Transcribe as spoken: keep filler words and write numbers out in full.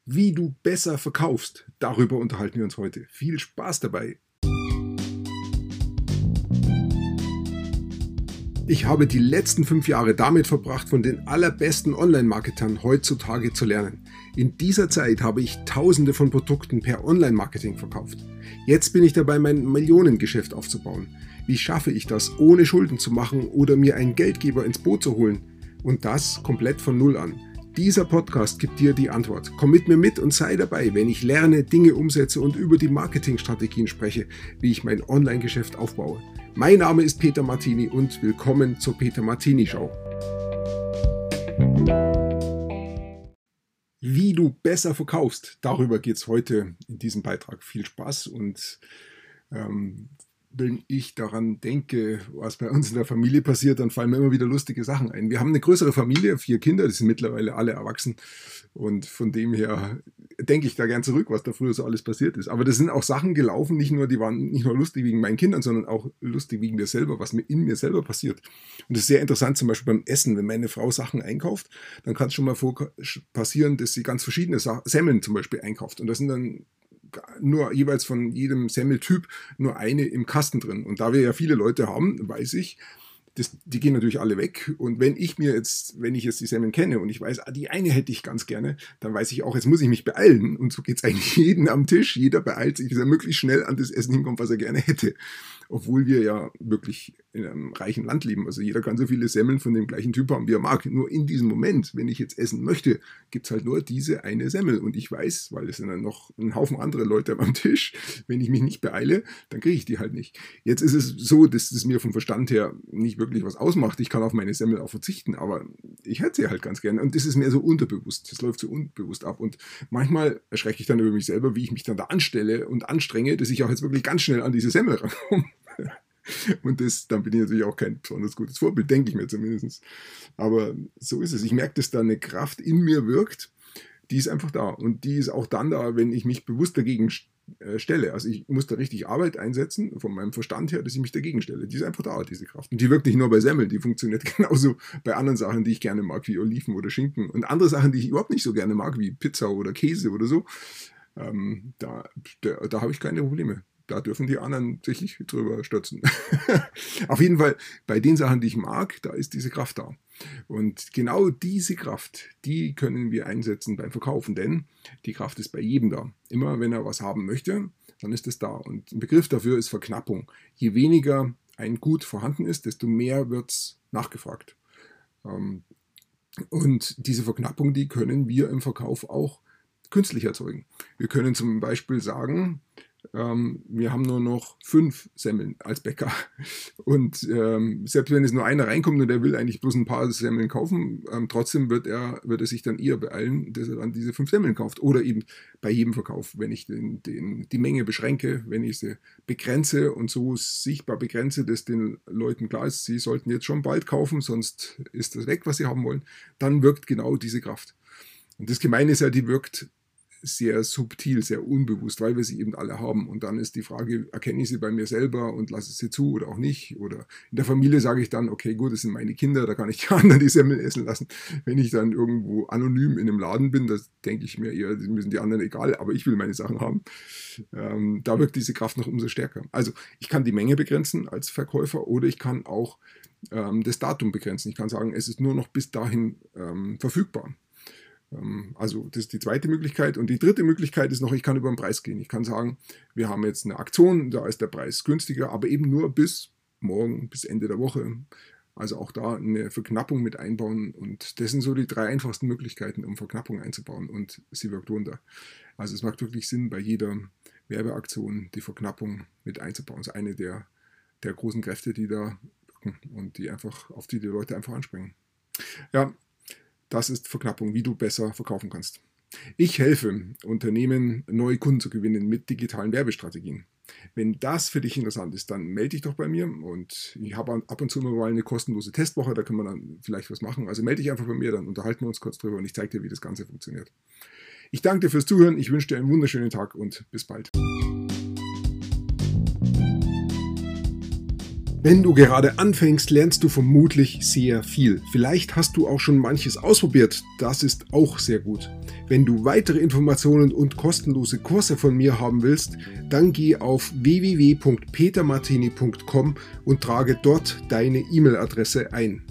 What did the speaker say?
Wie du besser verkaufst, darüber unterhalten wir uns heute. Viel Spaß dabei! Ich habe die letzten fünf Jahre damit verbracht, von den allerbesten Online-Marketern heutzutage zu lernen. In dieser Zeit habe ich Tausende von Produkten per Online-Marketing verkauft. Jetzt bin ich dabei, mein Millionengeschäft aufzubauen. Wie schaffe ich das, ohne Schulden zu machen oder mir einen Geldgeber ins Boot zu holen? Und das komplett von Null an. Dieser Podcast gibt dir die Antwort. Komm mit mir mit und sei dabei, wenn ich lerne, Dinge umsetze und über die Marketingstrategien spreche, wie ich mein Online-Geschäft aufbaue. Mein Name ist Peter Martini und willkommen zur Peter Martini Show. Wie du besser verkaufst, darüber geht es heute in diesem Beitrag. Viel Spaß und ähm, wenn ich daran denke, was bei uns in der Familie passiert, dann fallen mir immer wieder lustige Sachen ein. Wir haben eine größere Familie, vier Kinder, die sind mittlerweile alle erwachsen und von dem her denke ich da gern zurück, was da früher so alles passiert ist. Aber das sind auch Sachen gelaufen, nicht nur, die waren nicht nur lustig wegen meinen Kindern, sondern auch lustig wegen mir selber, was mir in mir selber passiert. Und das ist sehr interessant, zum Beispiel beim Essen, wenn meine Frau Sachen einkauft, dann kann es schon mal vor passieren, dass sie ganz verschiedene Semmeln zum Beispiel einkauft und das sind dann nur jeweils von jedem Semmeltyp nur eine im Kasten drin. Und da wir ja viele Leute haben, weiß ich, das, die gehen natürlich alle weg. Und wenn ich mir jetzt, wenn ich jetzt die Semmeln kenne und ich weiß, ah, die eine hätte ich ganz gerne, dann weiß ich auch, jetzt muss ich mich beeilen. Und so geht es eigentlich jeden am Tisch. Jeder beeilt sich, dass er möglichst schnell an das Essen hinkommt, was er gerne hätte. Obwohl wir ja wirklich in einem reichen Land leben. Also jeder kann so viele Semmeln von dem gleichen Typ haben, wie er mag. Nur in diesem Moment, wenn ich jetzt essen möchte, gibt es halt nur diese eine Semmel. Und ich weiß, weil es sind dann noch ein Haufen andere Leute am Tisch, wenn ich mich nicht beeile, dann kriege ich die halt nicht. Jetzt ist es so, dass es mir vom Verstand her nicht wirklich was ausmacht. Ich kann auf meine Semmel auch verzichten, aber ich hätte sie halt ganz gerne. Und das ist mehr so unterbewusst. Das läuft so unbewusst ab. Und manchmal erschrecke ich dann über mich selber, wie ich mich dann da anstelle und anstrenge, dass ich auch jetzt wirklich ganz schnell an diese Semmel rankomme. Und das, dann bin ich natürlich auch kein besonders gutes Vorbild, denke ich mir zumindest. Aber so ist es. Ich merke, dass da eine Kraft in mir wirkt, die ist einfach da. Und die ist auch dann da, wenn ich mich bewusst dagegen stelle. Also ich muss da richtig Arbeit einsetzen, von meinem Verstand her, dass ich mich dagegen stelle. Die ist einfach da, diese Kraft. Und die wirkt nicht nur bei Semmeln, die funktioniert genauso bei anderen Sachen, die ich gerne mag, wie Oliven oder Schinken. Und andere Sachen, die ich überhaupt nicht so gerne mag, wie Pizza oder Käse oder so, ähm, da, da, da habe ich keine Probleme. Da dürfen die anderen sich drüber stürzen. Auf jeden Fall, bei den Sachen, die ich mag, da ist diese Kraft da. Und genau diese Kraft, die können wir einsetzen beim Verkaufen, denn die Kraft ist bei jedem da. Immer wenn er was haben möchte, dann ist es da. Und ein Begriff dafür ist Verknappung. Je weniger ein Gut vorhanden ist, desto mehr wird es nachgefragt. Und diese Verknappung, die können wir im Verkauf auch künstlich erzeugen. Wir können zum Beispiel sagen, Ähm, wir haben nur noch fünf Semmeln als Bäcker und ähm, selbst wenn es nur einer reinkommt und der will eigentlich bloß ein paar Semmeln kaufen, ähm, trotzdem wird er, wird er sich dann eher beeilen, dass er dann diese fünf Semmeln kauft oder eben bei jedem Verkauf, wenn ich den, den, die Menge beschränke, wenn ich sie begrenze und so sichtbar begrenze, dass den Leuten klar ist, sie sollten jetzt schon bald kaufen, sonst ist das weg, was sie haben wollen, dann wirkt genau diese Kraft. Und das Gemeine ist ja, die wirkt sehr subtil, sehr unbewusst, weil wir sie eben alle haben. Und dann ist die Frage, erkenne ich sie bei mir selber und lasse sie zu oder auch nicht? Oder in der Familie sage ich dann, okay, gut, das sind meine Kinder, da kann ich die anderen die Semmeln essen lassen. Wenn ich dann irgendwo anonym in einem Laden bin, das denke ich mir eher, müssen die anderen egal, aber ich will meine Sachen haben. Ähm, da wirkt diese Kraft noch umso stärker. Also ich kann die Menge begrenzen als Verkäufer oder ich kann auch ähm, das Datum begrenzen. Ich kann sagen, es ist nur noch bis dahin ähm, verfügbar. Also das ist die zweite Möglichkeit. Und die dritte Möglichkeit ist noch, ich kann über den Preis gehen. Ich kann sagen, wir haben jetzt eine Aktion, da ist der Preis günstiger, aber eben nur bis morgen, bis Ende der Woche. Also auch da eine Verknappung mit einbauen. Und das sind so die drei einfachsten Möglichkeiten, um Verknappung einzubauen. Und sie wirkt Wunder. Also es macht wirklich Sinn, bei jeder Werbeaktion die Verknappung mit einzubauen. Das ist eine der, der großen Kräfte, die da wirken und die einfach, auf die die Leute einfach anspringen. Ja, das ist Verknappung, wie du besser verkaufen kannst. Ich helfe Unternehmen, neue Kunden zu gewinnen mit digitalen Werbestrategien. Wenn das für dich interessant ist, dann melde dich doch bei mir und ich habe ab und zu mal eine kostenlose Testwoche, da können wir dann vielleicht was machen. Also melde dich einfach bei mir, dann unterhalten wir uns kurz drüber und ich zeige dir, wie das Ganze funktioniert. Ich danke dir fürs Zuhören, ich wünsche dir einen wunderschönen Tag und bis bald. Wenn du gerade anfängst, lernst du vermutlich sehr viel. Vielleicht hast du auch schon manches ausprobiert, das ist auch sehr gut. Wenn du weitere Informationen und kostenlose Kurse von mir haben willst, dann geh auf w w w punkt peter martini punkt com und trage dort deine E-Mail-Adresse ein.